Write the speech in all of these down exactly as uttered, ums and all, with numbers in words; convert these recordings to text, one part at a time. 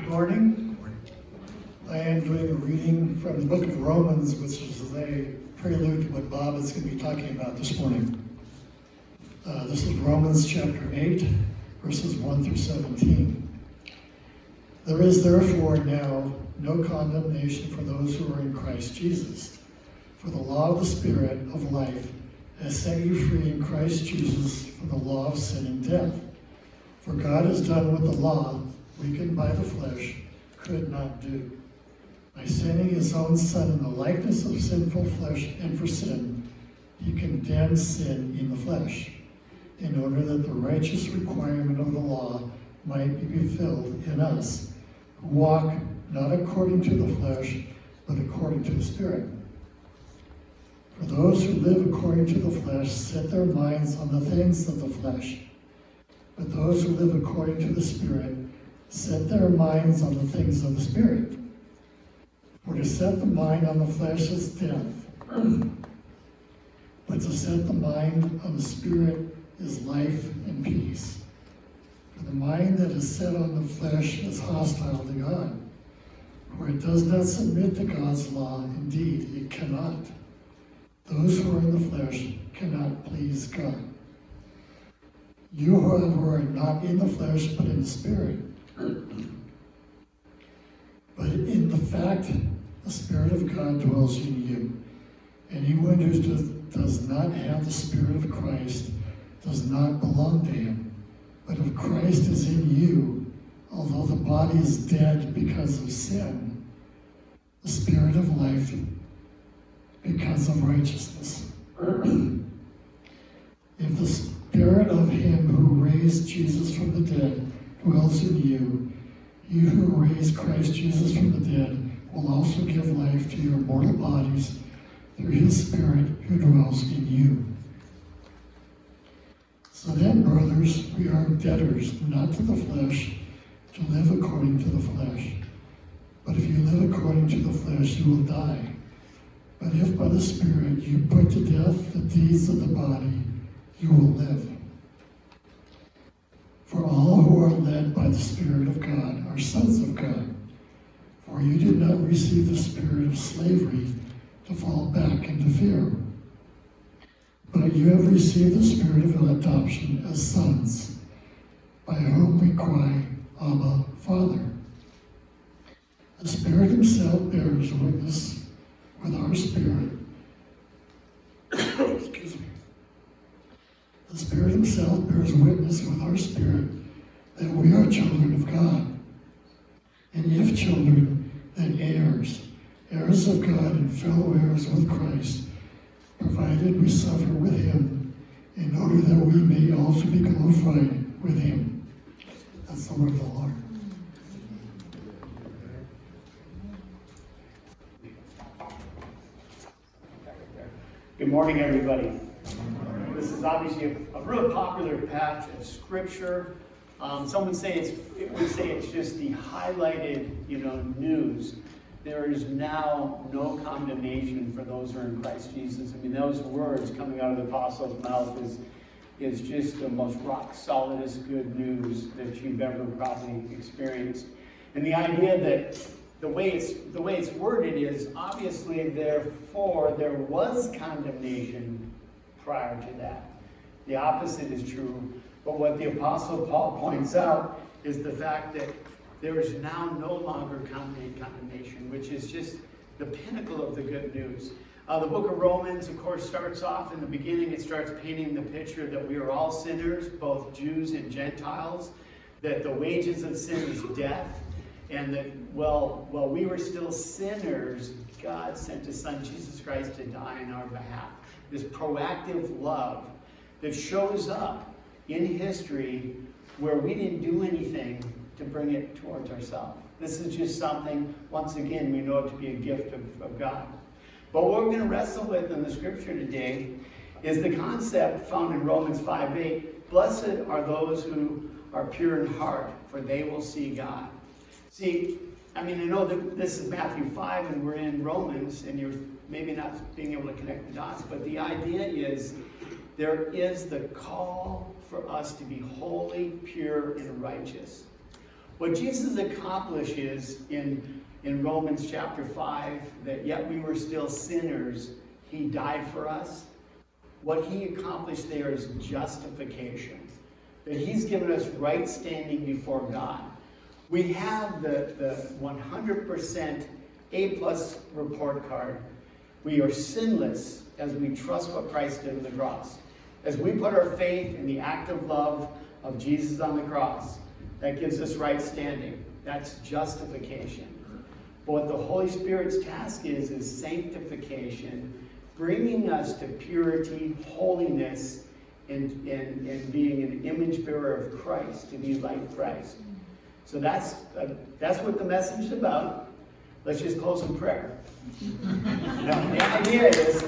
Morning. I am doing a reading from the book of Romans, which is a prelude to what Bob is going to be talking about this morning. Uh, this is Romans chapter eight, verses one through seventeen. There is therefore now no condemnation for those who are in Christ Jesus. For the law of the Spirit of life has set you free in Christ Jesus from the law of sin and death. For God has done what the law, weakened by the flesh, could not do. By sending his own Son in the likeness of sinful flesh and for sin, he condemned sin in the flesh, in order that the righteous requirement of the law might be fulfilled in us, who walk not according to the flesh, but according to the Spirit. For those who live according to the flesh set their minds on the things of the flesh, but those who live according to the Spirit set their minds on the things of the Spirit. For to set the mind on the flesh is death, but to set the mind on the Spirit is life and peace. For the mind that is set on the flesh is hostile to God, for it does not submit to God's law. Indeed, it cannot. Those who are in the flesh cannot please God. You, however, are not in the flesh, but in the Spirit. But in the fact, the Spirit of God dwells in you. Anyone who does, does not have the Spirit of Christ does not belong to him. But if Christ is in you, although the body is dead because of sin, the Spirit of life because of righteousness. If the Spirit of him who raised Jesus from the dead dwells in you, you who raised Christ Jesus from the dead will also give life to your mortal bodies through his Spirit who dwells in you. So then, brothers, we are debtors, not to the flesh, to live according to the flesh. But if you live according to the flesh, you will die. But if by the Spirit you put to death the deeds of the body, you will live. For all who are led by the Spirit of God are sons of God. For you did not receive the spirit of slavery to fall back into fear, but you have received the Spirit of adoption as sons, by whom we cry, Abba, Father. The Spirit himself bears witness with our spirit. Excuse me. The Spirit himself bears witness with our spirit that we are children of God. And if children, then heirs, heirs of God and fellow heirs with Christ, provided we suffer with him, in order that we may also be glorified with him. That's the word of the Lord. Good morning, everybody. This is obviously a, a real popular patch of scripture. Um, some would say it's it would say it's just the highlighted, you know, news. There is now no condemnation for those who are in Christ Jesus. I mean, those words coming out of the apostle's mouth is is just the most rock solidest good news that you've ever probably experienced. And the idea that the way it's the way it's worded is obviously, therefore, there was condemnation prior to that. The opposite is true. But what the Apostle Paul points out is the fact that there is now no longer condemnation, which is just the pinnacle of the good news. Uh, the book of Romans, of course, starts off in the beginning. It starts painting the picture that we are all sinners, both Jews and Gentiles, that the wages of sin is death, and that, well, while we were still sinners, God sent his Son, Jesus Christ, to die on our behalf. This proactive love that shows up in history where we didn't do anything to bring it towards ourselves. This is just something, once again, we know it to be a gift of, of God. But what we're going to wrestle with in the scripture today is the concept found in Romans five eight. Blessed are those who are pure in heart, for they will see God. See, I mean, I know that this is Matthew five and we're in Romans, and you're maybe not being able to connect the dots, but the idea is there is the call for us to be holy, pure, and righteous. What Jesus accomplishes in, in Romans chapter five, that yet we were still sinners, he died for us. What he accomplished there is justification. That he's given us right standing before God. We have the, the one hundred percent A plus report card. We are sinless as we trust what Christ did on the cross. As we put our faith in the active love of Jesus on the cross, that gives us right standing. That's justification. But what the Holy Spirit's task is, is sanctification, bringing us to purity, holiness, and, and, and being an image bearer of Christ, to be like Christ. So that's, uh, that's what the message is about. Let's just close in prayer. Now, the idea is,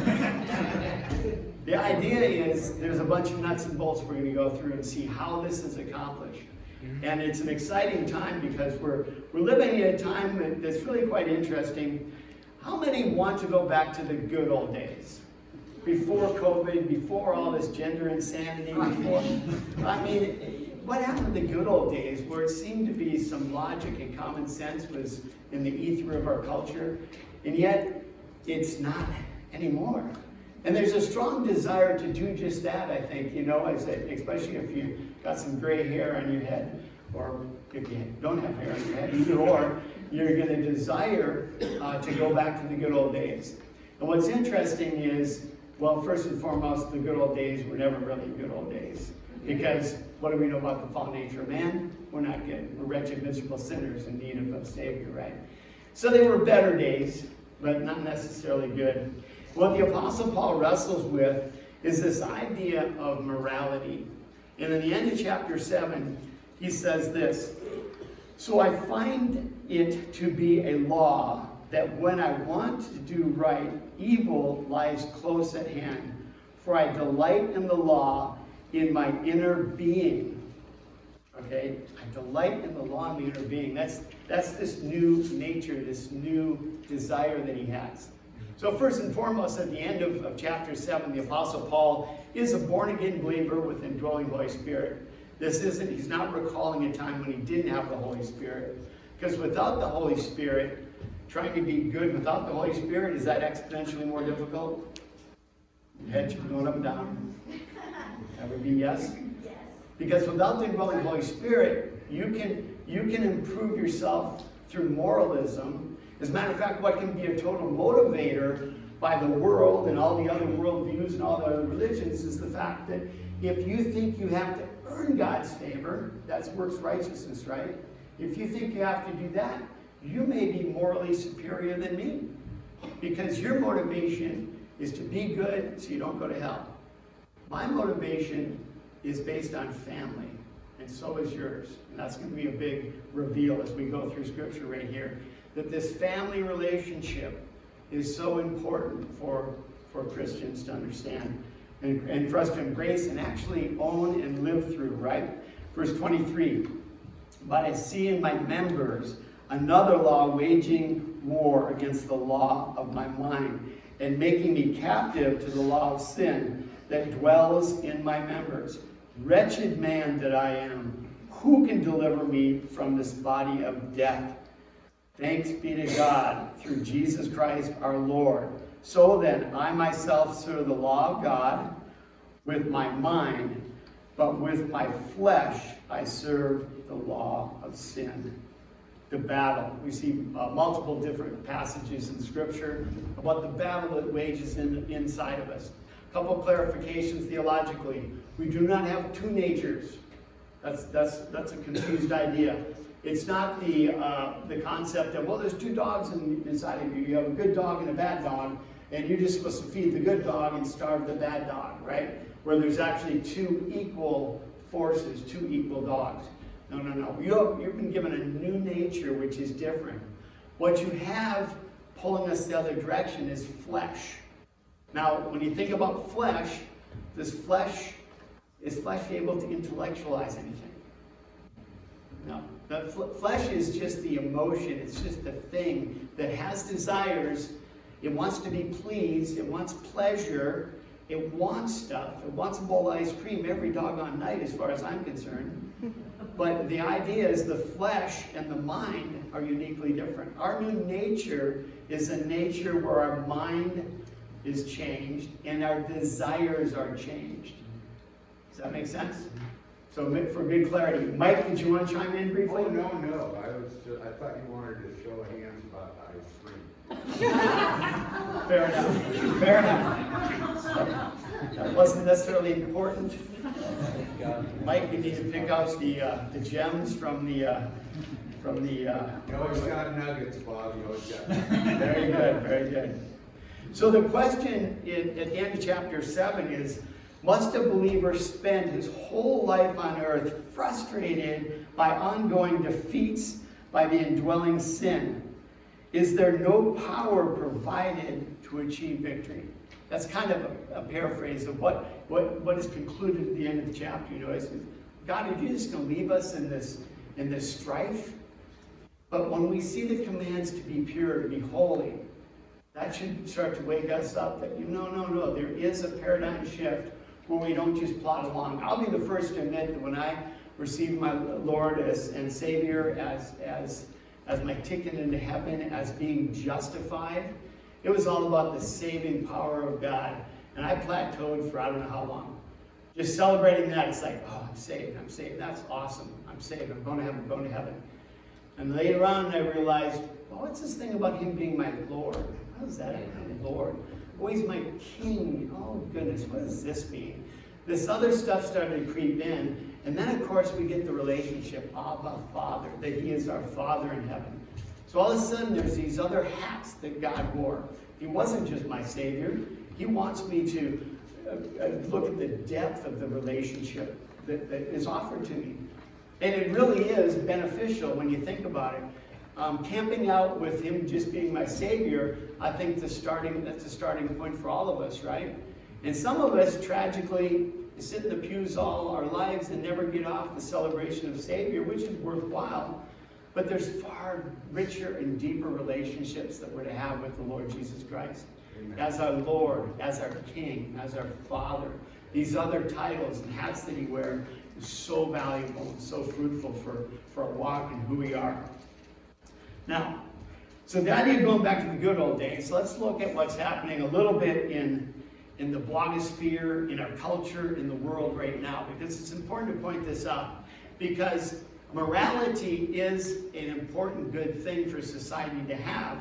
the idea is there's a bunch of nuts and bolts we're going to go through and see how this is accomplished. And it's an exciting time because we're, we're living in a time that's really quite interesting. How many want to go back to the good old days? Before COVID, before all this gender insanity, before, I mean, what happened to the good old days where it seemed to be some logic and common sense was in the ether of our culture, and yet it's not anymore. And there's a strong desire to do just that, I think, you know, I said, especially if you got some gray hair on your head, or if you don't have hair on your head, either or, you're going to desire uh, to go back to the good old days. And what's interesting is, well, first and foremost, the good old days were never really good old days. Because what do we know about the fallen nature of man? We're not good. We're wretched, miserable sinners in need of a Savior, right? So they were better days, but not necessarily good. What the Apostle Paul wrestles with is this idea of morality. And in the end of chapter seven, he says this, "So I find it to be a law that when I want to do right, evil lies close at hand. For I delight in the law in my inner being." Okay? I delight in the law in my inner being. That's, that's this new nature, this new desire that he has. So first and foremost, at the end of, of chapter seven, the Apostle Paul is a born-again believer with indwelling Holy Spirit. This isn't, he's not recalling a time when he didn't have the Holy Spirit. Because without the Holy Spirit, trying to be good without the Holy Spirit, is that exponentially more difficult? Your head should be going up and down. That would be yes. Because without the indwelling Holy Spirit, you can, you can improve yourself through moralism. As a matter of fact, what can be a total motivator by the world and all the other worldviews and all the other religions is the fact that if you think you have to earn God's favor, that's works righteousness, right? If you think you have to do that, you may be morally superior than me. Because your motivation is to be good so you don't go to hell. My motivation is based on family, and so is yours. And that's going to be a big reveal as we go through Scripture right here. That this family relationship is so important for, for Christians to understand and, and for us to embrace and actually own and live through, right? Verse twenty-three, "But I see in my members another law waging war against the law of my mind and making me captive to the law of sin that dwells in my members. Wretched man that I am, who can deliver me from this body of death? Thanks be to God through Jesus Christ our Lord. So then, I myself serve the law of God with my mind, but with my flesh I serve the law of sin." The battle. We see uh, multiple different passages in Scripture about the battle that wages in, inside of us. A couple of clarifications theologically. We do not have two natures. That's, that's, that's a confused idea. It's not the, uh, the concept of, well, there's two dogs in, inside of you. You have a good dog and a bad dog, and you're just supposed to feed the good dog and starve the bad dog, right? Where there's actually two equal forces, two equal dogs. No, no, no. You have, you've been given a new nature, which is different. What you have pulling us the other direction is flesh. Now, when you think about flesh, this flesh, is flesh able to intellectualize anything? No. The fl- flesh is just the emotion. It's just the thing that has desires. It wants to be pleased. It wants pleasure. It wants stuff. It wants a bowl of ice cream every doggone night, as far as I'm concerned. but the idea is the flesh and the mind are uniquely different. Our new nature is a nature where our mind is changed and our desires are changed. Does that make sense? So for good clarity, Mike, did you want to chime in briefly? Oh, no, no. I was. Just, I thought you wanted to show hands about ice cream. Fair enough. Fair enough. That wasn't necessarily important. Mike, you need to pick out the uh, the gems from the uh, from the. Uh, you always got nuggets, Bob. You always got. Very good. Very good. So the question in, at the end of chapter seven is, must a believer spend his whole life on earth frustrated by ongoing defeats by the indwelling sin? Is there no power provided to achieve victory? That's kind of a, a paraphrase of what, what, what is concluded at the end of the chapter. You know, it's, God, are you just going to leave us in this, in this strife? But when we see the commands to be pure, to be holy, that should start to wake us up that, you know, no, no, there is a paradigm shift where we don't just plod along. I'll be the first to admit that when I received my Lord as and Savior as, as, as my ticket into heaven, as being justified, it was all about the saving power of God. And I plateaued for I don't know how long. Just celebrating that, it's like, oh, I'm saved, I'm saved. That's awesome. I'm saved. I'm going to heaven, I'm going to heaven. And later on, I realized, well, what's this thing about him being my Lord? How is that my Lord? Oh, he's my king. Oh, goodness, what does this mean? This other stuff started to creep in. And then, of course, we get the relationship, Abba, Father, that he is our Father in heaven. So all of a sudden, there's these other hats that God wore. He wasn't just my Savior. He wants me to uh, uh, look at the depth of the relationship that, that is offered to me. And it really is beneficial when you think about it. Um, camping out with him just being my Savior, I think the starting that's a starting point for all of us, right? And some of us, tragically, sit in the pews all our lives and never get off the celebration of Savior, which is worthwhile. But there's far richer and deeper relationships that we're to have with the Lord Jesus Christ. Amen. As our Lord, as our King, as our Father. These other titles and hats that he wears is so valuable and so fruitful for, for our walk and who we are. Now, so the idea of going back to the good old days, let's look at what's happening a little bit in, in the blogosphere, in our culture, in the world right now, because it's important to point this out. Because morality is an important good thing for society to have,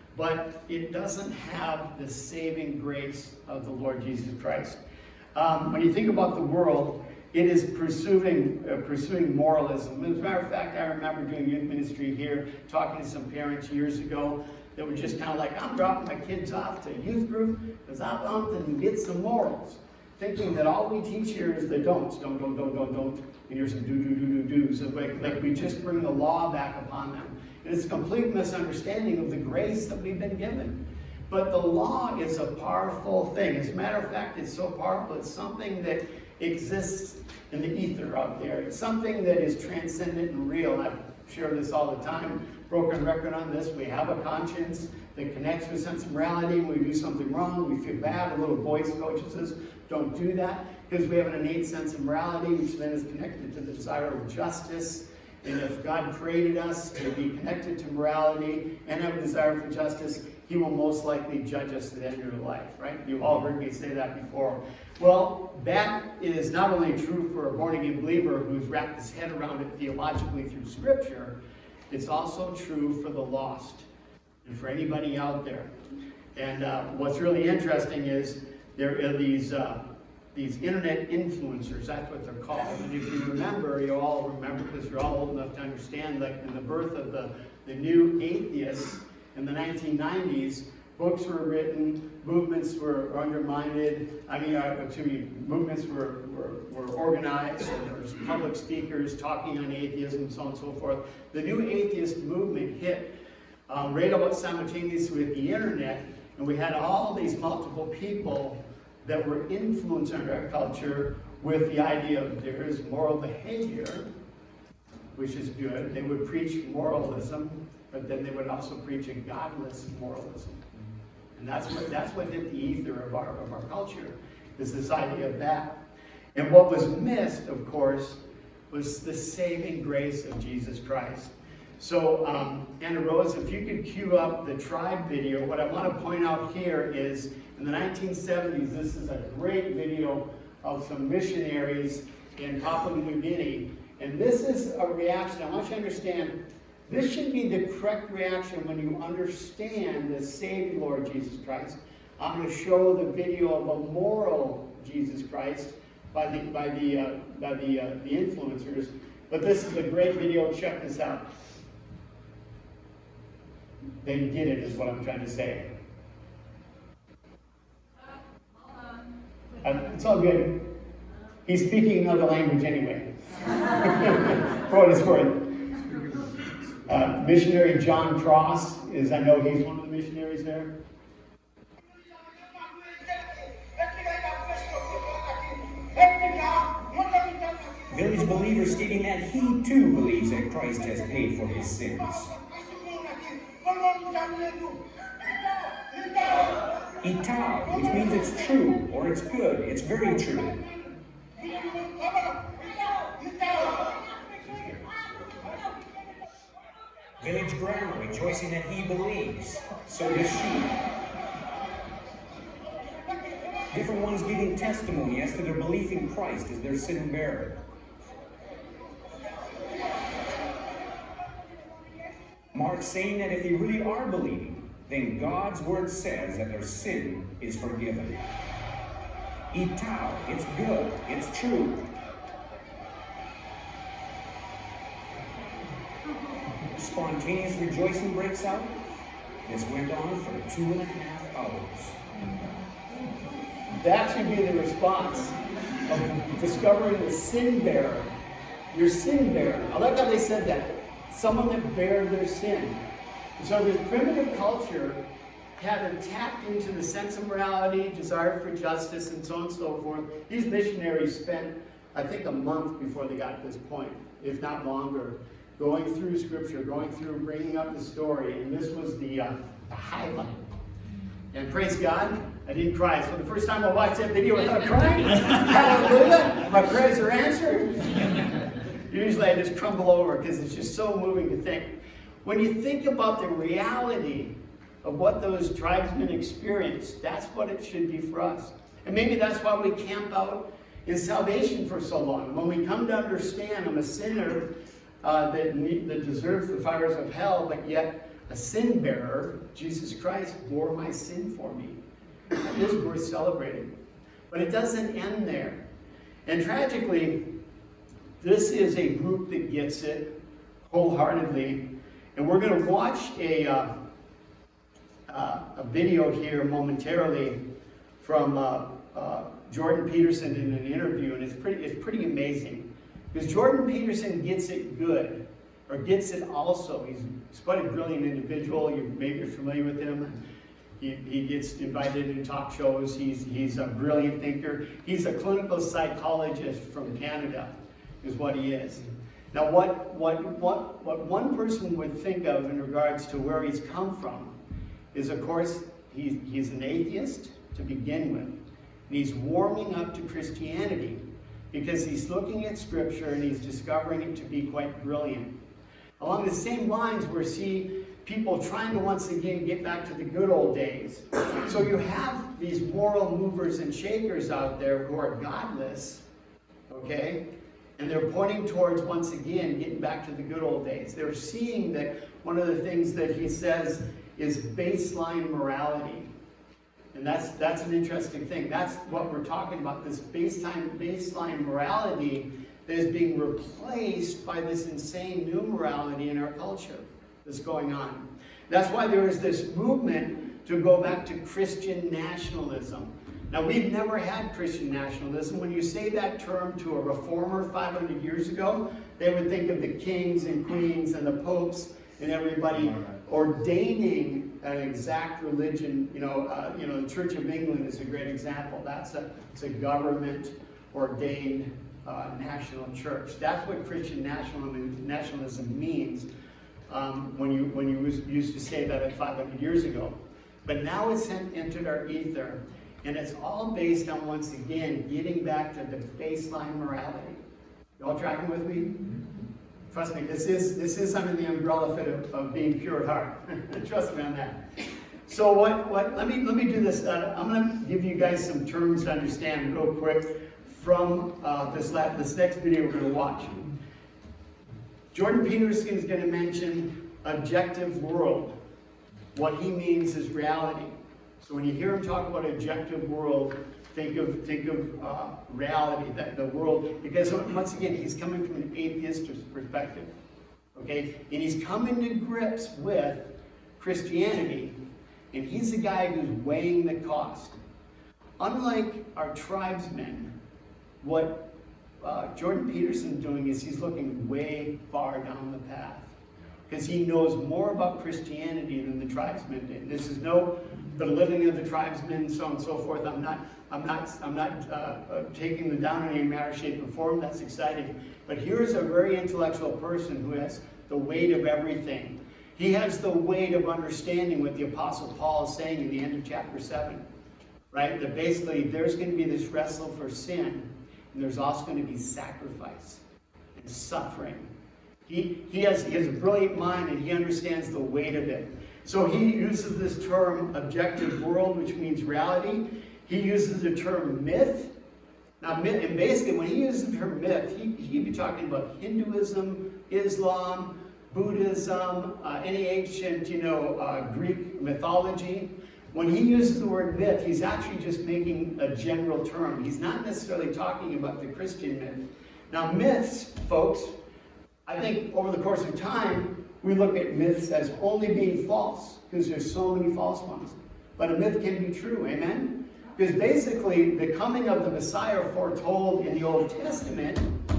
but it doesn't have the saving grace of the Lord Jesus Christ. Um, when you think about the world, it is pursuing uh, pursuing moralism. As a matter of fact, I remember doing youth ministry here, talking to some parents years ago that were just kind of like, I'm dropping my kids off to youth group because I want them to get some morals. Thinking that all we teach here is the don'ts. Don't, don't, don't, don't, don't. And here's some do, do, do, do, do's. So like, like we just bring the law back upon them. And it's a complete misunderstanding of the grace that we've been given. But the law is a powerful thing. As a matter of fact, it's so powerful, it's something that exists in the ether out there. It's something that is transcendent and real. I share this all the time. Broken record on this. We have a conscience that connects with sense of morality. When we do something wrong, we feel bad. A little voice coaches us, don't do that. Because we have an innate sense of morality, which then is connected to the desire of justice. And if God created us to be connected to morality and have a desire for justice, he will most likely judge us at the end of our life, right? You've all heard me say that before. Well, that is not only true for a born-again believer who's wrapped his head around it theologically through Scripture, it's also true for the lost and for anybody out there. And uh, what's really interesting is there are these uh, these internet influencers, that's what they're called. And if you remember, you all remember because you're all old enough to understand, like in the birth of the, the new atheists in the nineteen nineties, books were written, movements were undermined, I mean, uh, excuse me, movements were, were, were organized, and there was public speakers talking on atheism and so on and so forth. The new atheist movement hit um, right about simultaneously with the internet, and we had all these multiple people that were influencing our culture with the idea of there is moral behavior, which is good. They would preach moralism, but then they would also preach a godless moralism. And that's what that's what hit the ether of our of our culture, is this idea of that. And what was missed, of course, was the saving grace of Jesus Christ. So, um, Anna Rose, if you could cue up the tribe video, what I want to point out here is in the nineteen seventies, this is a great video of some missionaries in Papua New Guinea. And this is a reaction. I want you to understand, this should be the correct reaction when you understand the saving Lord Jesus Christ. I'm going to show the video of a moral Jesus Christ by the by the uh, by the uh, the influencers. But this is a great video. Check this out. They get it, is what I'm trying to say. Uh, it's all good. He's speaking another language anyway. For what it's worth. Uh, missionary John Cross is, I know he's one of the missionaries there. Village believer stating that he too believes that Christ has paid for his sins. Itao, which means it's true, or it's good, it's very true. Village grandma rejoicing that he believes, so does she. Different ones giving testimony as to their belief in Christ as their sin bearer. Mark saying that if they really are believing, then God's word says that their sin is forgiven. Itao, it's good, it's true. Spontaneous rejoicing breaks out. This went on for two and a half hours. That should be the response of discovering the sin bearer. Your sin bearer. I like how they said that. Someone that bare their sin. So this primitive culture had tapped into the sense of morality, desire for justice, and so on and so forth. These missionaries spent, I think, a month before they got to this point, if not longer, going through Scripture, going through, bringing up the story, and this was the, uh, the highlight. And praise God, I didn't cry. So the first time I watched that video without crying, hallelujah, my prayers are answered. Usually I just crumble over because it's just so moving to think. When you think about the reality of what those tribesmen experienced, that's what it should be for us. And maybe that's why we camp out in salvation for so long. When we come to understand I'm a sinner uh, that, need, that deserves the fires of hell, but yet a sin bearer, Jesus Christ, bore my sin for me. That is worth celebrating. But it doesn't end there. And tragically, this is a group that gets it wholeheartedly. And we're going to watch a, uh, uh, a video here momentarily from uh, uh, Jordan Peterson in an interview. And it's pretty, it's pretty amazing. Because Jordan Peterson gets it good. Or gets it also. He's, he's quite a brilliant individual. You maybe you're familiar with him. He, he gets invited into talk shows. He's, he's a brilliant thinker. He's a clinical psychologist from Canada, is what he is. Now, what, what, what, what one person would think of in regards to where he's come from is, of course, he's, he's an atheist to begin with. And he's warming up to Christianity because he's looking at Scripture and he's discovering it to be quite brilliant. Along the same lines, we see people trying to once again get back to the good old days. So you have these moral movers and shakers out there who are godless, okay? And they're pointing towards, once again, getting back to the good old days. They're seeing that one of the things that he says is baseline morality. And that's that's an interesting thing. That's what we're talking about, this baseline, baseline morality that is being replaced by this insane new morality in our culture that's going on. That's why there is this movement to go back to Christian nationalism. Now, we've never had Christian nationalism. When you say that term to a reformer five hundred years ago, they would think of the kings and queens and the popes and everybody ordaining an exact religion. You know, uh, you know, the Church of England is a great example. That's a, it's a government ordained Uh, national church. That's what Christian nationalism, nationalism means um, when you when you was, used to say that five hundred years ago. But now it's entered our ether, and it's all based on, once again, getting back to the baseline morality. You all tracking with me? Trust me, this is this is under the umbrella fit of, of being pure at heart. Trust me on that. So what, what let me let me do this. Uh, I'm gonna give you guys some terms to understand real quick from uh, this la this next video we're gonna watch. Jordan Peterson is gonna mention objective world. What he means is reality. So when you hear him talk about objective world, think of think of uh, reality, that the world, because once again, he's coming from an atheist perspective, okay? And he's coming to grips with Christianity, and he's the guy who's weighing the cost. Unlike our tribesmen, what uh, Jordan Peterson's doing is he's looking way far down the path, because he knows more about Christianity than the tribesmen did. This is no belittling of the tribesmen, so on and so forth. I'm not, I'm not, I'm not uh, uh, taking them down in any manner, shape, or form. That's exciting. But here's a very intellectual person who has the weight of everything. He has the weight of understanding what the Apostle Paul is saying in the end of chapter seven, right? That basically there's going to be this wrestle for sin, and there's also going to be sacrifice and suffering. He, he, has, he has a brilliant mind, and he understands the weight of it. So he uses this term objective world, which means reality. He uses the term myth. Now, myth, and basically when he uses the term myth, he, he could be talking about Hinduism, Islam, Buddhism, uh, any ancient, you know, uh, Greek mythology. When he uses the word myth, he's actually just making a general term. He's not necessarily talking about the Christian myth. Now, myths, folks, I think over the course of time, we look at myths as only being false, because there's so many false ones. But a myth can be true, amen? Because basically, the coming of the Messiah foretold in the Old Testament,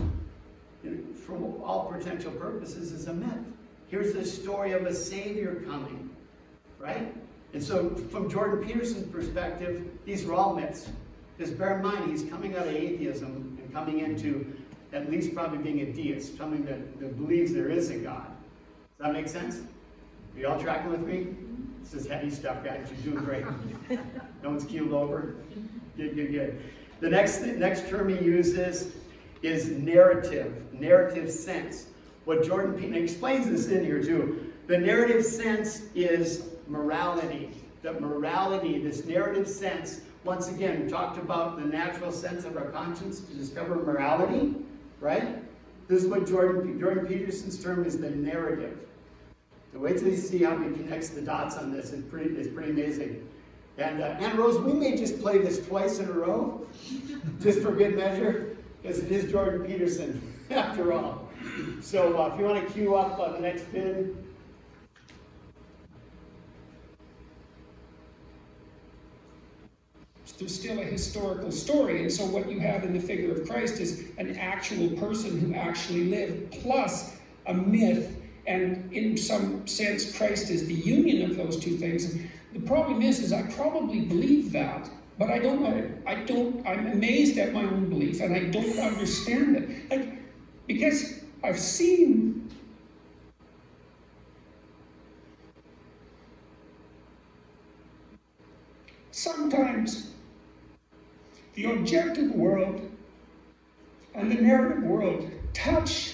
for all potential purposes, is a myth. Here's the story of a Savior coming, right? And so, from Jordan Peterson's perspective, these are all myths. Because bear in mind, he's coming out of atheism and coming into at least probably being a deist, something that, that believes there is a God. Does that make sense? Are you all tracking with me? This is heavy stuff, guys. You're doing great. No one's keeled over. Good, good, good. The next, next term he uses is narrative, narrative sense. What Jordan Peterson explains this in here too. The narrative sense is morality. The morality, this narrative sense, once again, we talked about the natural sense of our conscience to discover morality, right? This is what Jordan, Jordan Peterson's term is the narrative. So wait till you see how he connects the dots on this. It's pretty, it's pretty amazing. And uh, Aunt Rose, we may just play this twice in a row, just for good measure, because it is Jordan Peterson, after all. So uh, if you want to cue up uh, the next vid. There's still a historical story, and so what you have in the figure of Christ is an actual person who actually lived, plus a myth, and in some sense Christ is the union of those two things. And the problem is, is I probably believe that, but I don't know, I don't, I'm amazed at my own belief, and I don't understand it. Like, because I've seen sometimes the objective world and the narrative world touch.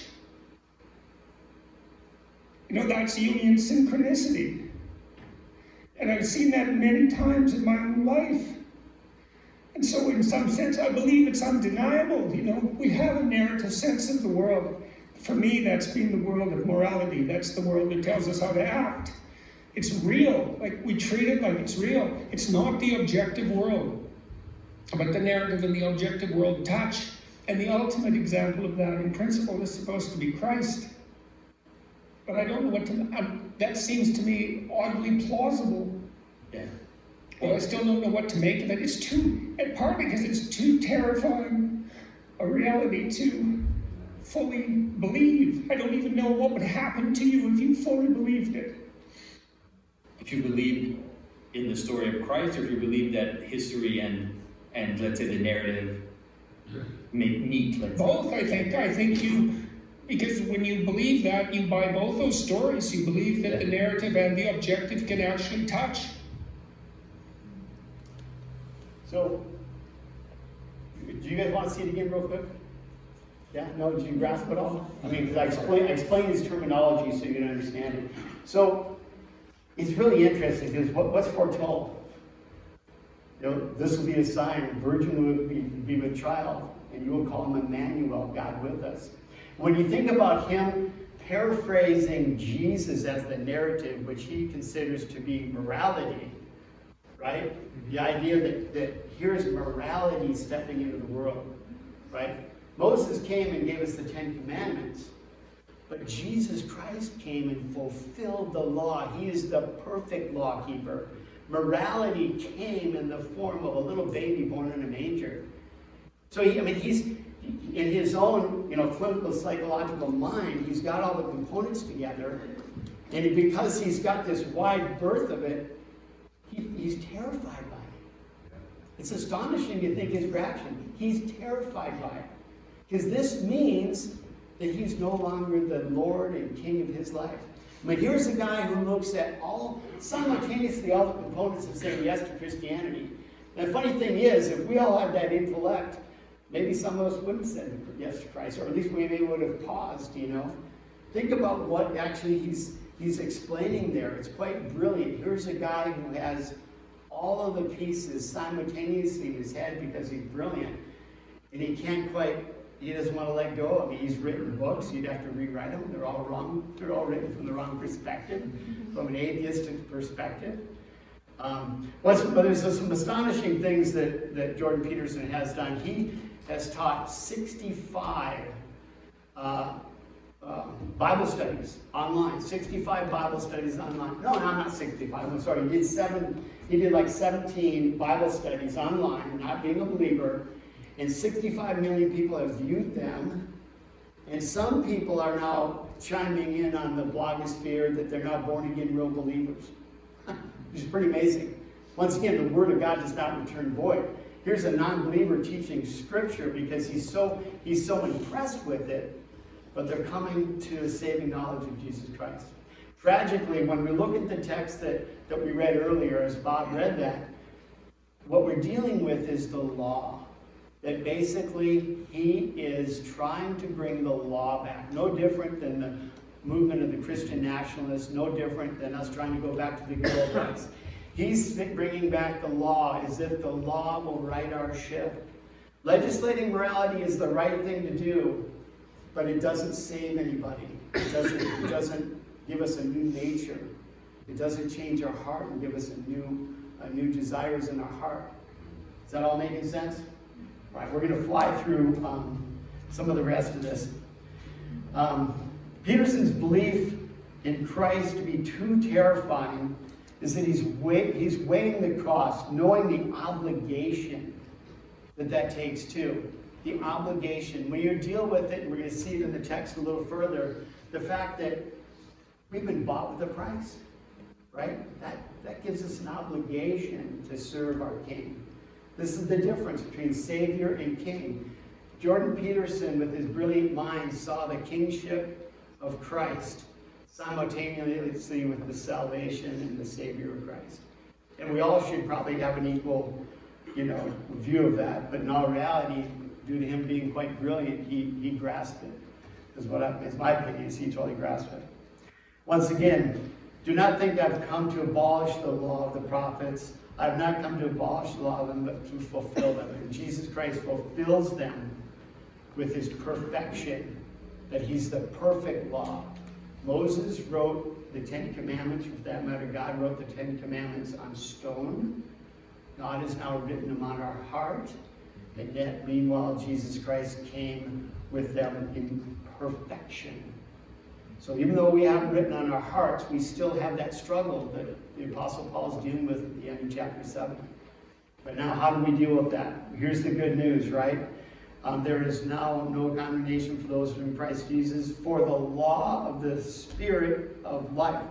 You know, that's union synchronicity. And I've seen that many times in my own life. And so in some sense, I believe it's undeniable. You know, we have a narrative sense of the world. For me, that's been the world of morality. That's the world that tells us how to act. It's real. Like, we treat it like it's real. It's not the objective world. But the narrative and the objective world touch. And the ultimate example of that in principle is supposed to be Christ. But I don't know what to, um, that seems to me oddly plausible. Yeah. Well, I still don't know what to make of it. It's too, and partly because it's too terrifying a reality to fully believe. I don't even know what would happen to you if you fully believed it. If you believed in the story of Christ, or if you believed that history and, and let's say the narrative make meet, let's Both, say. I think. I think you, because when you believe that, you buy both those stories. You believe that the narrative and the objective can actually touch. So, do you guys want to see it again real quick? Yeah, no, did you grasp it all? I mean, because I explain, explain his terminology so you can understand it. So, it's really interesting because what, what's foretold? You know, this will be a sign, a virgin will be, be with child, and you will call him Emmanuel, God with us. When you think about him paraphrasing Jesus as the narrative, which he considers to be morality, right? The idea that, that here's morality stepping into the world, right? Moses came and gave us the Ten Commandments, but Jesus Christ came and fulfilled the law. He is the perfect law keeper. Morality came in the form of a little baby born in a manger. So, he, I mean, he's, in his own, you know, clinical psychological mind, he's got all the components together, and because he's got this wide berth of it, he, he's terrified by it. It's astonishing to think his reaction. He's terrified by it. Because this means that he's no longer the Lord and King of his life. I mean, here's a guy who looks at all, simultaneously, all the components of saying yes to Christianity. And the funny thing is, if we all had that intellect, maybe some of us wouldn't say yes to Christ, or at least we maybe would have paused, you know. Think about what actually he's, he's explaining there. It's quite brilliant. Here's a guy who has all of the pieces simultaneously in his head because he's brilliant. And he can't quite... He doesn't want to let go. I mean, he's written books. You'd have to rewrite them. They're all wrong. They're all written from the wrong perspective, from an atheistic perspective. Um, but there's some astonishing things that, that Jordan Peterson has done. He has taught sixty-five uh, uh, Bible studies online. sixty-five Bible studies online. No, no, not sixty-five. I'm sorry. He did seven. He did like seventeen Bible studies online, not being a believer. And sixty-five million people have viewed them. And some people are now chiming in on the blogosphere that they're now born again real believers. Which is pretty amazing. Once again, the word of God does not return void. Here's a non-believer teaching scripture because he's so he's so impressed with it, but they're coming to a saving knowledge of Jesus Christ. Tragically, when we look at the text that, that we read earlier, as Bob read that, what we're dealing with is the law. That basically he is trying to bring the law back. No different than the movement of the Christian nationalists, no different than us trying to go back to the good old days. He's bringing back the law as if the law will right our ship. Legislating morality is the right thing to do, but it doesn't save anybody. It doesn't, it doesn't give us a new nature. It doesn't change our heart and give us a new, a new desires in our heart. Is that all making sense? Right, we're going to fly through um, some of the rest of this. Um, Peterson's belief in Christ to be too terrifying is that he's, weigh, he's weighing the cost, knowing the obligation that that takes too. The obligation. When you deal with it, and we're going to see it in the text a little further, the fact that we've been bought with a price, right? That, that gives us an obligation to serve our King. This is the difference between Savior and King. Jordan Peterson, with his brilliant mind, saw the kingship of Christ simultaneously with the salvation and the Savior of Christ. And we all should probably have an equal, you know, view of that. But in all reality, due to him being quite brilliant, he, he grasped it. Is what I, is my opinion, is he totally grasped it. Once again, do not think I've come to abolish the law of the prophets. I have not come to abolish the law of them, but to fulfill them. And Jesus Christ fulfills them with his perfection, that he's the perfect law. Moses wrote the Ten Commandments, for that matter, God wrote the Ten Commandments on stone. God has now written them on our heart. And yet, meanwhile, Jesus Christ came with them in perfection. So even though we have it written on our hearts, we still have that struggle that the Apostle Paul is dealing with at the end of chapter seven. But now, how do we deal with that? Here's the good news, right? Um, there is now no condemnation for those who are in Christ Jesus, for the law of the Spirit of life.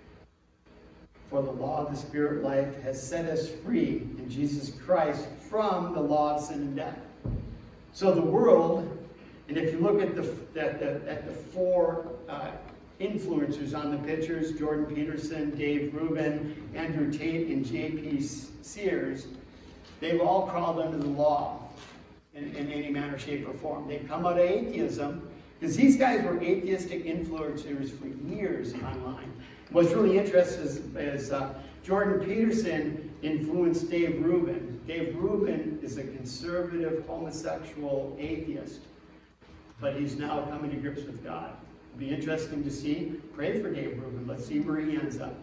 For the law of the Spirit of life has set us free in Jesus Christ from the law of sin and death. So the world, and if you look at the at the, at the four uh, influencers on the pictures, Jordan Peterson, Dave Rubin, Andrew Tate, and J P Sears, they've all crawled under the law. in, in any manner, shape, or form. They come out of atheism, because these guys were atheistic influencers for years online. What's really interesting is, is uh, Jordan Peterson influenced Dave Rubin. Dave Rubin is a conservative, homosexual atheist, but he's now coming to grips with God. It'll be interesting to see. Pray for Dave Rubin. Let's see where he ends up.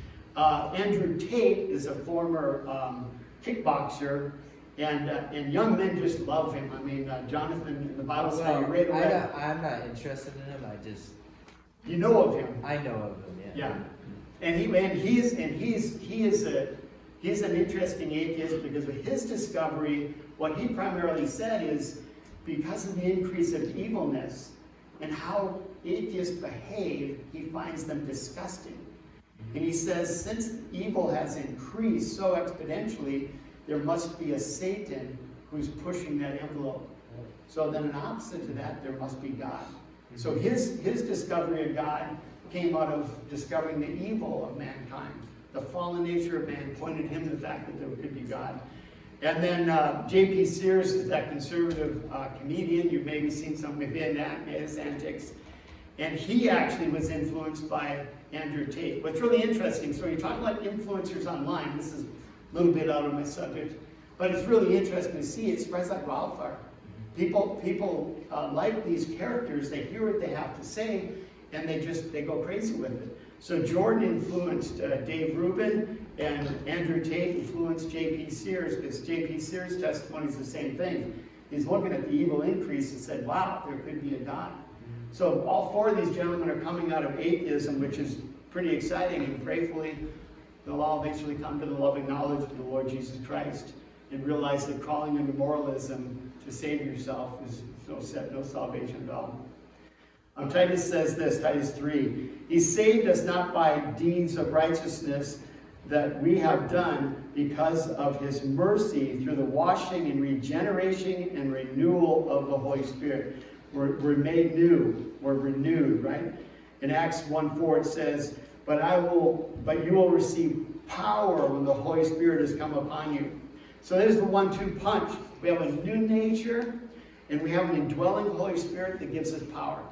Uh, Andrew Tate is a former um, kickboxer, and uh, and young men just love him. I mean, uh, Jonathan in the Bible study Well, right I away. don't, I'm not interested in him. I just You know of him. I know of him. Yeah. Yeah, and he and he's and he's he is a he's an interesting atheist because of his discovery. What he primarily said is because of the increase of evilness and how atheists behave, he finds them disgusting. And he says since evil has increased so exponentially, there must be a Satan who's pushing that envelope. So then an opposite to that, there must be God. So his his discovery of God came out of discovering the evil of mankind. The fallen nature of man pointed him to the fact that there could be God. And then uh, J P Sears is that conservative uh, comedian. You've maybe seen some of his antics. And he actually was influenced by Andrew Tate. What's really interesting, so you're talking about influencers online. This is a little bit out of my subject. But it's really interesting to see it spreads like wildfire. People, people uh, like these characters. They hear what they have to say, and they just they go crazy with it. So Jordan influenced uh, Dave Rubin, and Andrew Tate influenced J P Sears, because J P Sears' testimony is the same thing. He's looking at the evil increase and said, wow, there could be a God. So all four of these gentlemen are coming out of atheism, which is pretty exciting, and prayerfully they'll all eventually come to the loving knowledge of the Lord Jesus Christ and realize that crawling into moralism to save yourself is no, no salvation at all. Um, Titus says this, Titus three, he saved us not by deeds of righteousness that we have done because of his mercy through the washing and regeneration and renewal of the Holy Spirit. We're, we're made new, we're renewed, right? In Acts one four it says, but I will, but you will receive power when the Holy Spirit has come upon you. So there's the one two punch. We have a new nature, and we have an indwelling Holy Spirit that gives us power.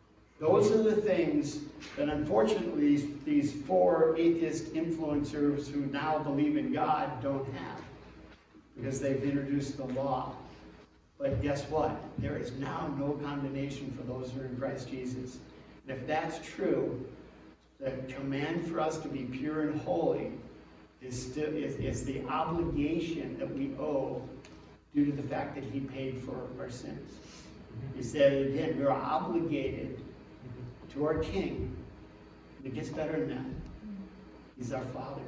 Those are the things that unfortunately these, these four atheist influencers who now believe in God don't have, because they've introduced the law. But guess what? There is now no condemnation for those who are in Christ Jesus. And if that's true, the command for us to be pure and holy is, still, is, is the obligation that we owe due to the fact that he paid for our sins. He said it again, we're obligated to our King. And it gets better than that. He's our Father.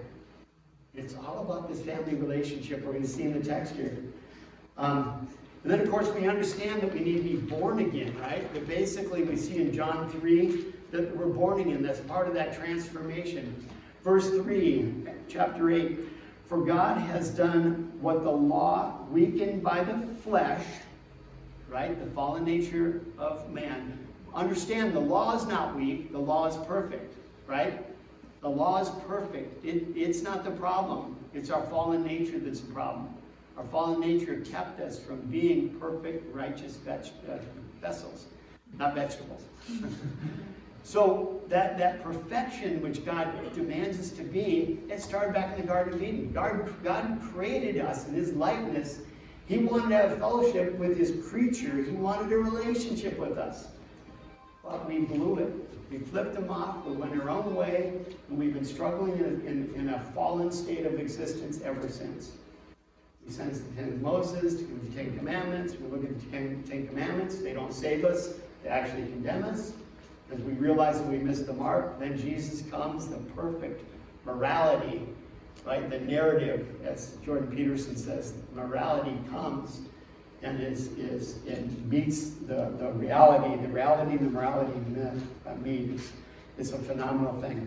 It's all about this family relationship we're going to see in the text here. Um, and then, of course, we understand that we need to be born again, right? But basically, we see in John three that we're born again. That's part of that transformation. Verse three, chapter eight. For God has done what the law, weakened by the flesh, right? The fallen nature of man. Understand, the law is not weak. The law is perfect, right? The law is perfect. It, it's not the problem. It's our fallen nature that's the problem. Our fallen nature kept us from being perfect, righteous veg- uh, vessels, not vegetables. So that, that perfection which God demands us to be, it started back in the Garden of Eden. God, God created us in his likeness. He wanted to have fellowship with his creature. He wanted a relationship with us. But we blew it. We flipped him off. We went our own way. And we've been struggling in, in, in a fallen state of existence ever since. He sends the Ten Moses to give the Ten Commandments. We look at the Ten, Ten Commandments. They don't save us. They actually condemn us. As we realize that we missed the mark, then Jesus comes, the perfect morality, right? The narrative, as Jordan Peterson says, morality comes and is is and meets the, the reality. The reality the morality uh, meets. It's a phenomenal thing.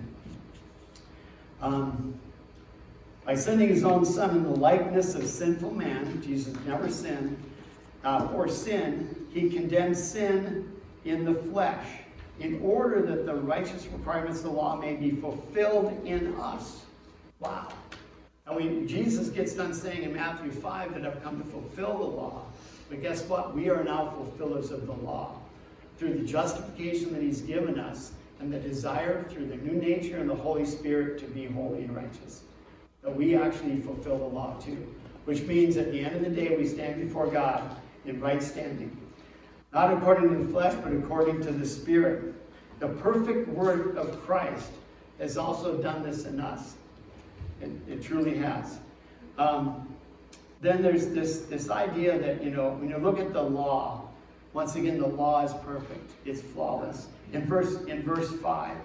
Um, by sending his own son in the likeness of sinful man, Jesus never sinned, uh, for sin, he condemned sin in the flesh, in order that the righteous requirements of the law may be fulfilled in us. Wow. I mean, Jesus gets done saying in Matthew five that I've come to fulfill the law. But guess what? We are now fulfillers of the law. Through the justification that he's given us and the desire through the new nature and the Holy Spirit to be holy and righteous. That we actually fulfill the law too. Which means at the end of the day we stand before God in right standing. Not according to the flesh, but according to the Spirit. The perfect word of Christ has also done this in us. It, it truly has. Um, then there's this, this idea that, you know, when you look at the law, once again, the law is perfect. It's flawless. In verse, in verse five,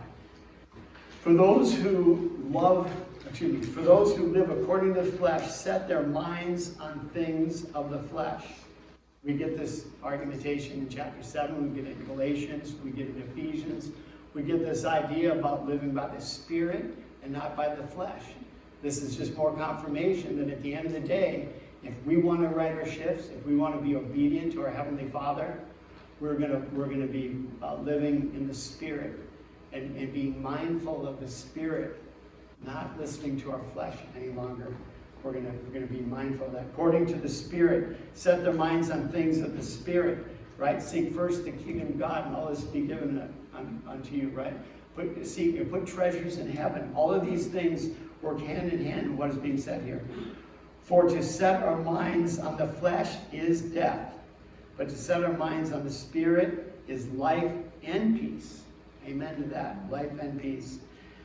for those who love, excuse me, for those who live according to the flesh, set their minds on things of the flesh. We get this argumentation in chapter seven, we get it in Galatians, we get it in Ephesians. We get this idea about living by the Spirit and not by the flesh. This is just more confirmation that at the end of the day, if we want to right our shifts, if we want to be obedient to our Heavenly Father, we're gonna we're gonna be uh, living in the Spirit and, and being mindful of the Spirit, not listening to our flesh any longer. We're gonna we're gonna be mindful of that. According to the Spirit, set their minds on things of the Spirit, right? Seek first the kingdom of God, and all this be given unto you, right? Put seek put treasures in heaven. All of these things work hand in hand in what is being said here. For to set our minds on the flesh is death, but to set our minds on the Spirit is life and peace. Amen to that. Life and peace.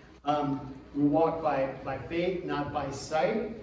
Um, we walk by, by faith, not by sight.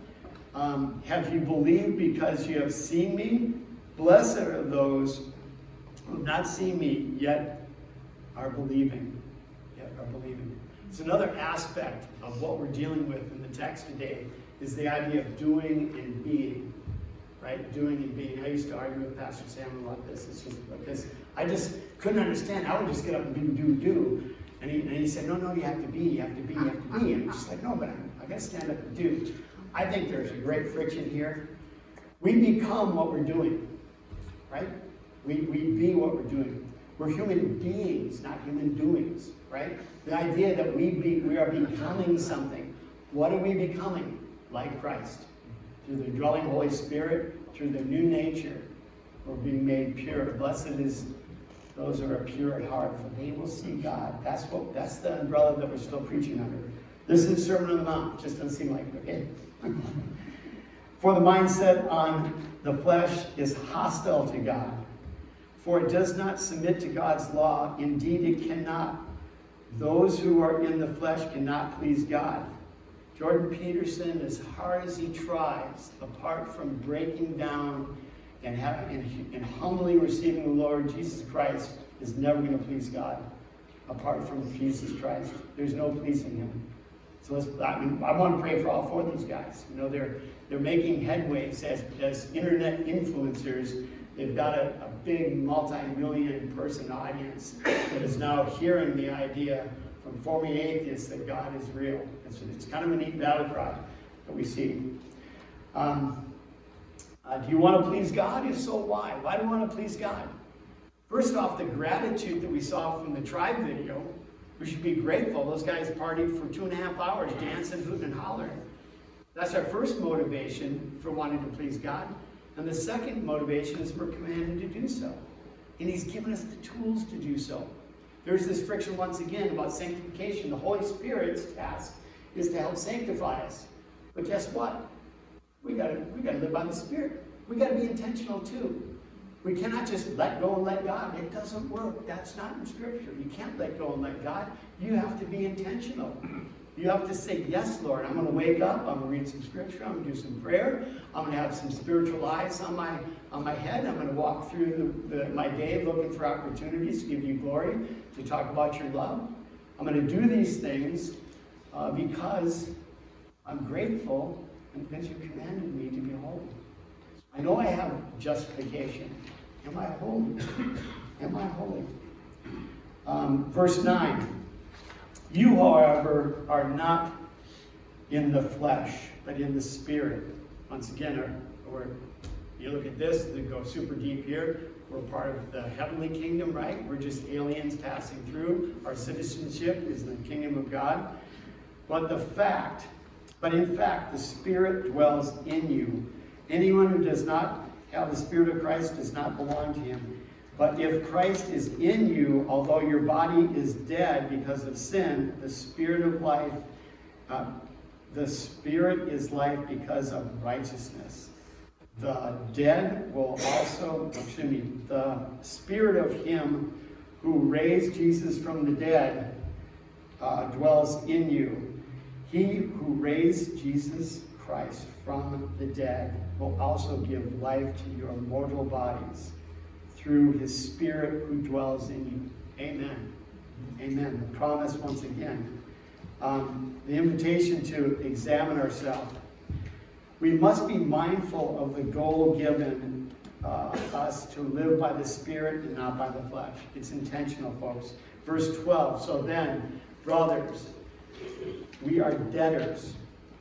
Um, have you believed because you have seen me? Blessed are those who have not seen me, yet are believing. Yet are believing. It's another aspect of what we're dealing with in the text today, is the idea of doing and being, right? Doing and being. I used to argue with Pastor Sam about this. It's just because I just couldn't understand. I would just get up and do, do, do. And he, and he said, no, no, you have to be, you have to be, you have to be. And I'm just like, no, but I'm, I got to stand up and do. I think there's a great friction here. We become what we're doing, right? We, we be what we're doing. We're human beings, not human doings, right? The idea that we be, we are becoming something. What are we becoming? Like Christ. Through the dwelling Holy Spirit, through the new nature, we're being made pure. Blessed is those who are pure at heart, for they will see God. That's what. That's the umbrella that we're still preaching under. This is Sermon on the Mount. It just doesn't seem like it, okay? For the mindset on the flesh is hostile to God, for it does not submit to God's law. Indeed, it cannot. Those who are in the flesh cannot please God. Jordan Peterson, as hard as he tries, apart from breaking down and, having, and, and humbly receiving the Lord Jesus Christ, is never going to please God. Apart from Jesus Christ, there's no pleasing him. So let's, I mean, I want to pray for all four of these guys. You know, they're they're making headways as as internet influencers. They've got a, a big multi-million person audience that is now hearing the idea from former atheists that God is real. It's, it's kind of a neat battle cry that we see. Um, uh, do you want to please God? If so, why? Why do you want to please God? First off, the gratitude that we saw from the tribe video. We should be grateful. Those guys partied for two and a half hours, dancing, hooting, and hollering. That's our first motivation for wanting to please God. And the second motivation is we're commanded to do so. And he's given us the tools to do so. There's this friction once again about sanctification. The Holy Spirit's task is to help sanctify us. But guess what? We gotta we gotta live by the Spirit. We gotta be intentional too. We cannot just let go and let God. It doesn't work. That's not in Scripture. You can't let go and let God. You have to be intentional. You have to say, yes, Lord, I'm going to wake up. I'm going to read some Scripture. I'm going to do some prayer. I'm going to have some spiritual eyes on my on my head. I'm going to walk through the, the, my day looking for opportunities to give you glory, to talk about your love. I'm going to do these things uh, because I'm grateful and because you commanded me to be holy. I know I have justification. Am I holy? Am I holy? Um, verse nine. You, however, are not in the flesh, but in the Spirit. Once again, our, we're, you look at this, they go super deep here. We're part of the heavenly kingdom, right? We're just aliens passing through. Our citizenship is the kingdom of God. But the fact, but in fact, the Spirit dwells in you. Anyone who does not have the Spirit of Christ does not belong to him. But if Christ is in you, although your body is dead because of sin, the Spirit of life, uh, the Spirit is life because of righteousness. The dead will also, excuse me, the Spirit of him who raised Jesus from the dead uh, dwells in you. He who raised Jesus Christ from the dead will also give life to your mortal bodies through his Spirit who dwells in you. Amen. Amen. The promise once again. Um, the invitation to examine ourselves. We must be mindful of the goal given uh, us to live by the Spirit and not by the flesh. It's intentional, folks. Verse twelve, so then, brothers, we are debtors.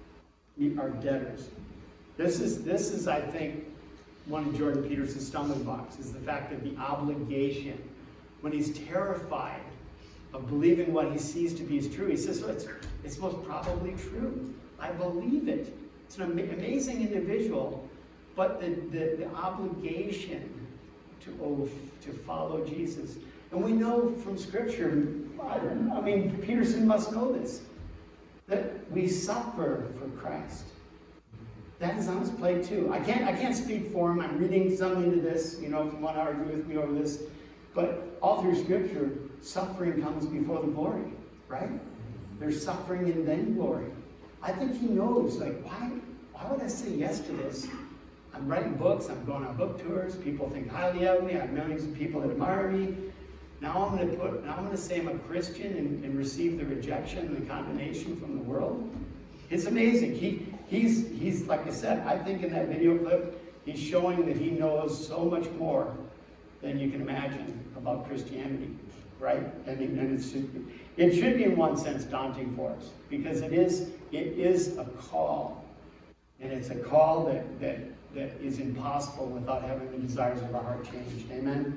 We are debtors. This is, this is, I think, one of Jordan Peterson's stumbling blocks, is the fact of the obligation. When he's terrified of believing what he sees to be is true, he says, well, it's, it's most probably true. I believe it. It's an ama- amazing individual, but the, the, the obligation to, oh, to follow Jesus. And we know from Scripture, I, don't, I mean, Peterson must know this, that we suffer for Christ. That is on his plate too. I can't I can't speak for him. I'm reading some into this, you know, if you want to argue with me over this. But all through Scripture, suffering comes before the glory, right? There's suffering and then glory. I think he knows, like, why, why would I say yes to this? I'm writing books, I'm going on book tours, people think highly of me, I have millions of people that admire me. Now I'm going to put, now I'm going to say I'm a Christian and, and receive the rejection and the condemnation from the world. It's amazing. He he's he's like I said, I think in that video clip, he's showing that he knows so much more than you can imagine about Christianity, right? And, and it's it should be in one sense daunting for us, because it is it is a call, and it's a call that that that is impossible without having the desires of our heart changed. Amen.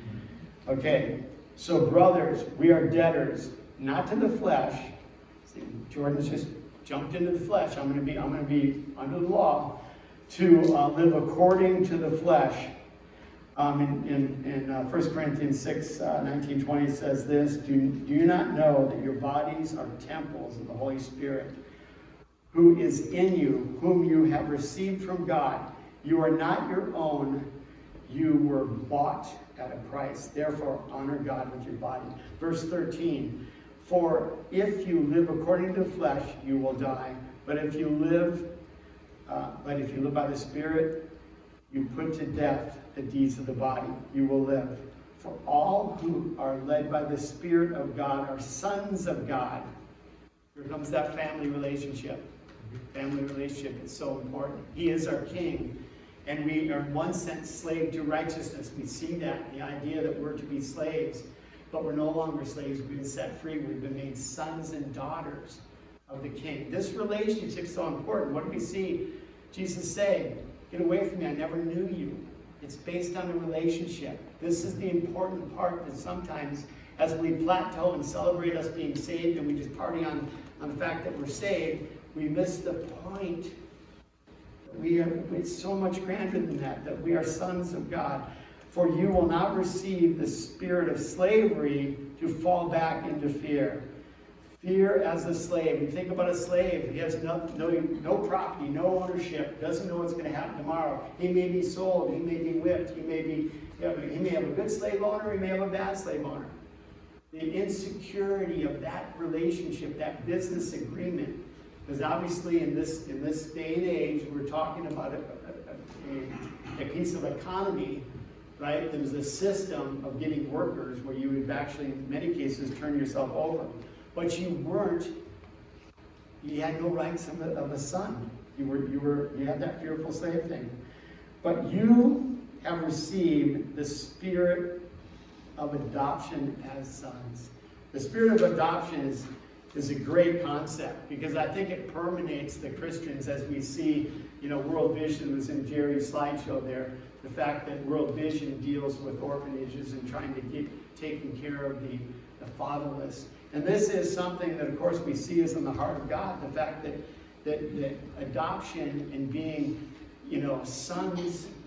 Okay, so brothers, we are debtors, not to the flesh. See, Jordan's just jumped into the flesh. I'm going to be, I'm going to be under the law to uh, live according to the flesh. Um, in in, in uh, First Corinthians six, uh, nineteen, twenty, it says this, do, do you not know that your bodies are temples of the Holy Spirit, who is in you, whom you have received from God? You are not your own. You were bought at a price. Therefore, honor God with your body. Verse thirteen, for if you live according to the flesh, you will die. But if you live, uh, but if you live by the Spirit, you put to death the deeds of the body. You will live. For all who are led by the Spirit of God are sons of God. Here comes that family relationship. Family relationship is so important. He is our King. And we are in one sense slave to righteousness. We see that, the idea that we're to be slaves. But we're no longer slaves. We've been set free. We've been made sons and daughters of the King. This relationship is so important. What do we see Jesus say? Get away from me. I never knew you. It's based on a relationship. This is the important part that sometimes as we plateau and celebrate us being saved and we just party on, on the fact that we're saved, we miss the point. We are, it's so much grander than that, that we are sons of God. For you will not receive the spirit of slavery to fall back into fear. Fear as a slave. You think about a slave. He has no, no, no property, no ownership, doesn't know what's going to happen tomorrow. He may be sold, he may be whipped, he may be, you know, he may have a good slave owner, he may have a bad slave owner. The insecurity of that relationship, that business agreement, because obviously in this in this day and age, we're talking about a, a, a piece of economy, right? There's a system of getting workers where you would actually, in many cases, turn yourself over. But you weren't, you had no rights of a, of a son. You were, you were, you had that fearful slave thing. But you have received the spirit of adoption as sons. The spirit of adoption is is a great concept, because I think it permeates the Christians as we see, you know, World Vision was in Jerry's slideshow there, the fact that World Vision deals with orphanages and trying to get taking care of the, the fatherless. And this is something that, of course, we see is in the heart of God, the fact that, that, that adoption and being, you know, sons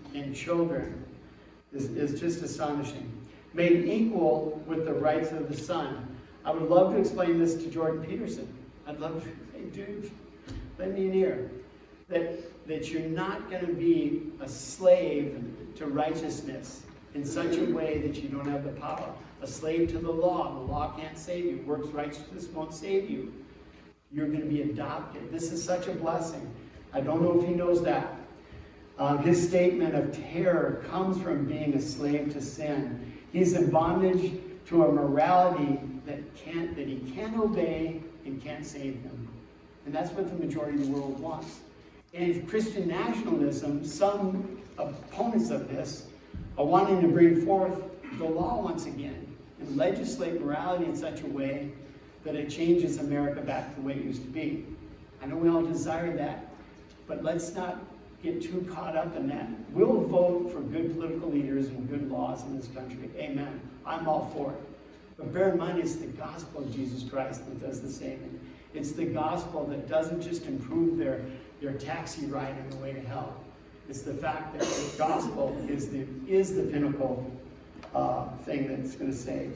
and children is, is just astonishing. Made equal with the rights of the son. I would love to explain this to Jordan Peterson. I'd love to say, dude, lend me an ear. That, that you're not going to be a slave to righteousness in such a way that you don't have the power. A slave to the law. The law can't save you. Works righteousness won't save you. You're going to be adopted. This is such a blessing. I don't know if he knows that. Um, his statement of terror comes from being a slave to sin. He's in bondage to a morality that can't, that he can't obey and can't save him. And that's what the majority of the world wants. And Christian nationalism, some opponents of this, are wanting to bring forth the law once again and legislate morality in such a way that it changes America back to the way it used to be. I know we all desire that, but let's not get too caught up in that. We'll vote for good political leaders and good laws in this country. Amen. I'm all for it. But bear in mind, it's the gospel of Jesus Christ that does the saving. It's the gospel that doesn't just improve their, their taxi ride on the way to hell. It's the fact that the gospel is the, is the pinnacle uh, thing that's going to save.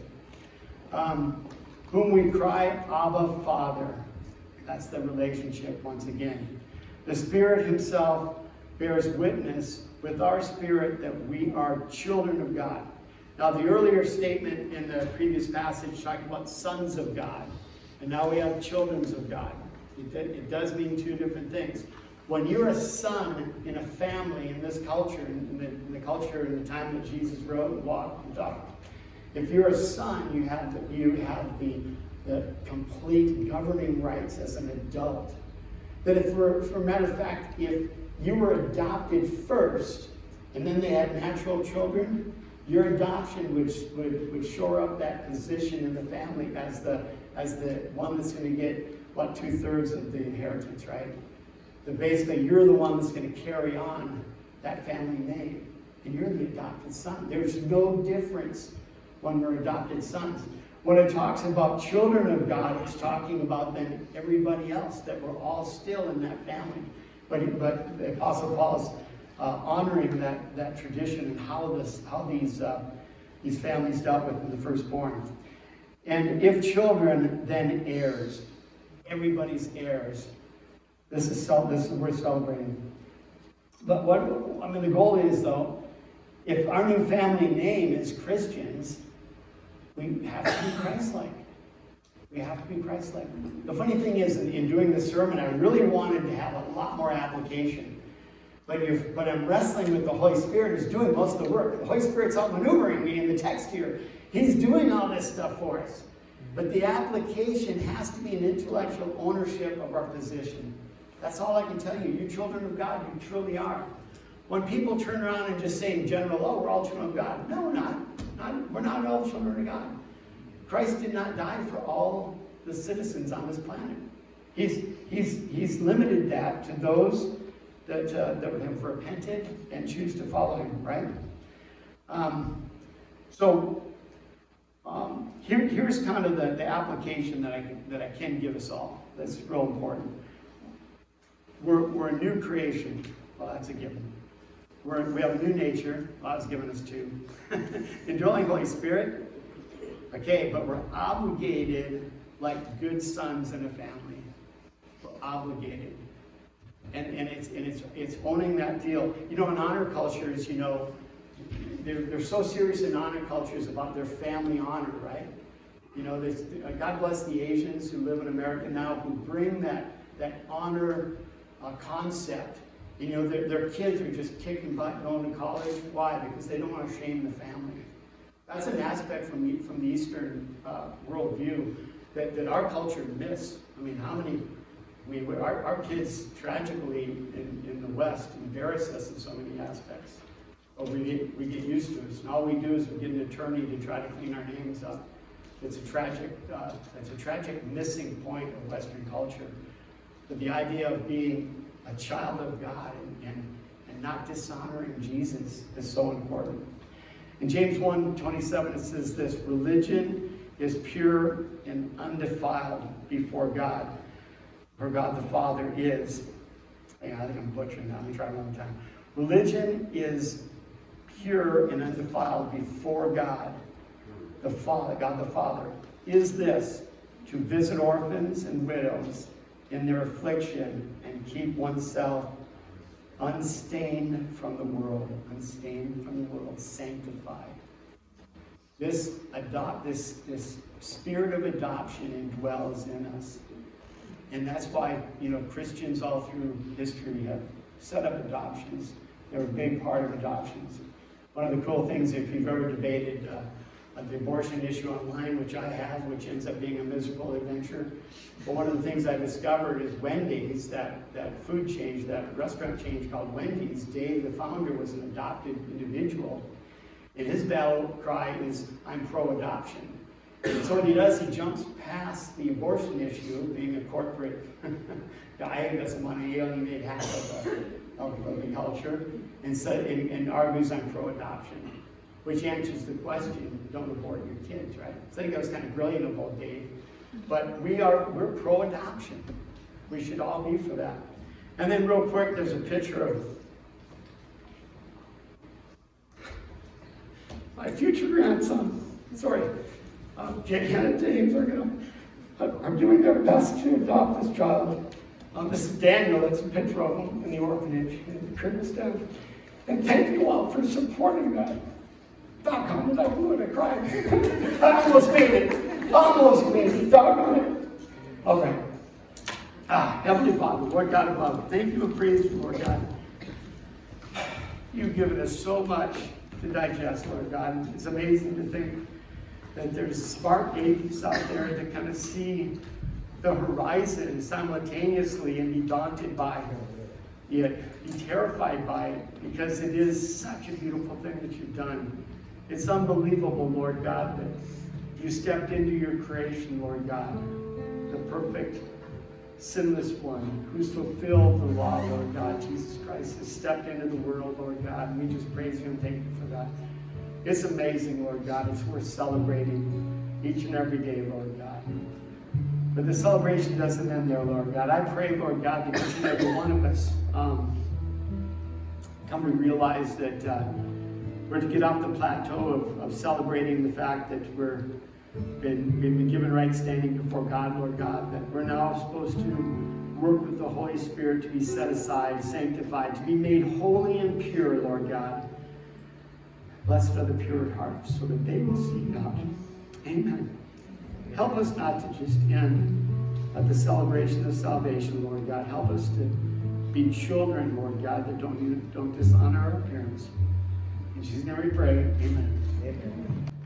Um, whom we cry, Abba, Father. That's the relationship once again. The Spirit himself bears witness with our spirit that we are children of God. Now, the earlier statement in the previous passage talked about sons of God, and now we have children of God. It, it does mean two different things. When you're a son in a family in this culture, in the, in the culture in the time that Jesus wrote and walked and talked, if you're a son, you have the, you have the, the complete governing rights as an adult. That if, for, for a matter of fact, if you were adopted first, and then they had natural children, your adoption would, would, would shore up that position in the family as the, as the one that's going to get, what, two-thirds of the inheritance, right? That basically you're the one that's going to carry on that family name. And you're the adopted son. There's no difference when we're adopted sons. When it talks about children of God, it's talking about then everybody else, that we're all still in that family. But, but the Apostle Paul is uh, honoring that, that tradition and how, this, how these, uh, these families dealt with in the firstborn. And if children, then heirs. Everybody's heirs. This is, this is what we're celebrating. But what, I mean, the goal is, though, if our new family name is Christians, we have to be Christ-like. We have to be Christ-like. The funny thing is, in, in doing this sermon, I really wanted to have a lot more application. But, you're, but I'm wrestling with the Holy Spirit who's doing most of the work. The Holy Spirit's outmaneuvering me in the text here. He's doing all this stuff for us. But the application has to be an intellectual ownership of our position. That's all I can tell you. You children of God, you truly are. When people turn around and just say in general, oh, we're all children of God. No, we're not. not we're not all children of God. Christ did not die for all the citizens on this planet. He's, he's, he's limited that to those that, uh, that have repented and choose to follow him, right? Um, so um, here, here's kind of the, the application that I, can, that I can give us all. That's real important. We're, we're a new creation. Well, that's a given. We're, we have a new nature. God's given us two. Indwelling Holy Spirit. Okay, but we're obligated like good sons in a family. We're obligated. And, and, it's, and it's, it's owning that deal. You know, in honor cultures, you know, they're, they're so serious in honor cultures about their family honor, right? You know, there's, God bless the Asians who live in America now who bring that, that honor uh, concept. You know, their, their kids are just kicking butt going to college. Why? Because they don't want to shame the family. That's an aspect from the, from the Eastern uh, worldview that, that our culture miss. I mean, how many, I mean, our, our kids tragically in, in the West embarrass us in so many aspects. But we get, we get used to it. And all we do is we get an attorney to try to clean our names up. It's a tragic, uh, it's a tragic missing point of Western culture. But the idea of being a child of God and, and, and not dishonoring Jesus is so important. In James one twenty-seven, it says this: religion is pure and undefiled before God, for God the Father is, I think I'm butchering that, let me try one more time. Religion is pure and undefiled before God, the Father, God the Father. Is this to visit orphans and widows in their affliction and keep oneself unstained from the world, unstained from the world, sanctified. This adopt this this spirit of adoption indwells in us. And that's why, you know, Christians all through history have set up adoptions. They're a big part of adoptions. One of the cool things, if you've ever debated uh, the abortion issue online, which I have, which ends up being a miserable adventure, but one of the things I discovered is Wendy's, that, that food chain, that restaurant chain called Wendy's, Dave, the founder, was an adopted individual. And his battle cry is, I'm pro-adoption. And so what he does, he jumps past the abortion issue, being a corporate guy who doesn't want to alienate half of the, of, of the culture, and, so, and, and argues I'm pro-adoption, which answers the question, don't abort your kids, right? So I think that was kind of brilliant of old Dave. But we are, we're pro-adoption. We should all be for that. And then real quick, there's a picture of my future grandson. Sorry. Um, Jenny and James are going to, are doing their best to adopt this child. Um, this is Daniel. That's a picture of him in the orphanage in Kyrgyzstan. And thank you all for supporting that. Doggone it, I blew it, I cried. I almost made it. Almost made it. Doggone it. All right. Ah, Heavenly Father, Lord God above, thank you and praise you, Lord God. You've given us so much to digest, Lord God. It's amazing to think that there's smart atheists out there that kind of see the horizon simultaneously and be daunted by it, yet be terrified by it, because it is such a beautiful thing that you've done. It's unbelievable, Lord God, that you stepped into your creation, Lord God, the perfect, sinless one who's fulfilled the law, Lord God. Jesus Christ has stepped into the world, Lord God, and we just praise you and thank you for that. It's amazing, Lord God. It's worth celebrating each and every day, Lord God. But the celebration doesn't end there, Lord God. I pray, Lord God, that each and every one of us um, come to realize that uh, we're to get off the plateau of, of celebrating the fact that we're been, been given right standing before God, Lord God, that we're now supposed to work with the Holy Spirit to be set aside, sanctified, to be made holy and pure, Lord God. Blessed are the pure at heart, so that they will see God. Amen. Help us not to just end at the celebration of salvation, Lord God. Help us to be children, Lord God, that don't, don't dishonor our parents. In Jesus' name we pray. Amen. Amen.